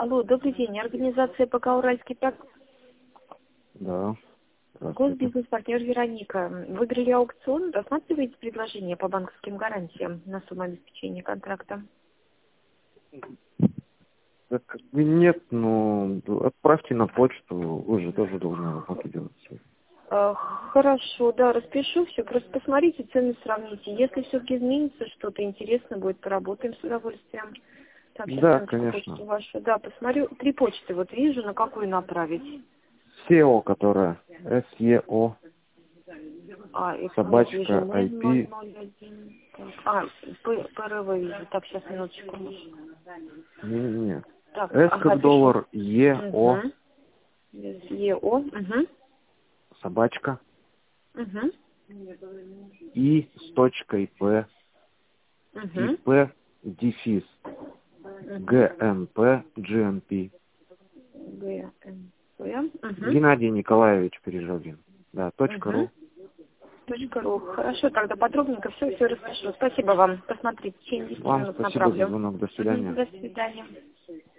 Алло, добрый день. Организация ПК «Уральский прокат». Да. Здравствуйте. Госбизнес-партнер Вероника. Выиграли аукцион. Рассматриваете предложение по банковским гарантиям на сумму обеспечения контракта? Да как бы нет, но отправьте на почту, вы же тоже должны работу делать. Хорошо, да, распишу все. Просто посмотрите, цены сравните. Если все-таки изменится что-то, интересно будет, поработаем с удовольствием. Так, сейчас Да, минуточку, конечно. почту вашу. Да, посмотрю. 3 почты вот вижу, на какую направить. SEO, которая SEO, Их нет, вижу, собачка, IP. 001. Так, ПРВ вижу. Так, сейчас минуточку. Не. Так, S ага, как пишу. доллар, EO, Угу. ЕО. Угу. собачка, Угу. И с точкой П, Угу. ИП, дефис, ГМП, GMP. ГМП. Угу. Геннадий Николаевич Пережогин. Да, .ру. Угу. .ру. Хорошо, тогда подробненько все распишу. Спасибо вам. Посмотрите, в течение 10 Вам минут спасибо за направлю. звонок. До Угу. свидания. До свидания.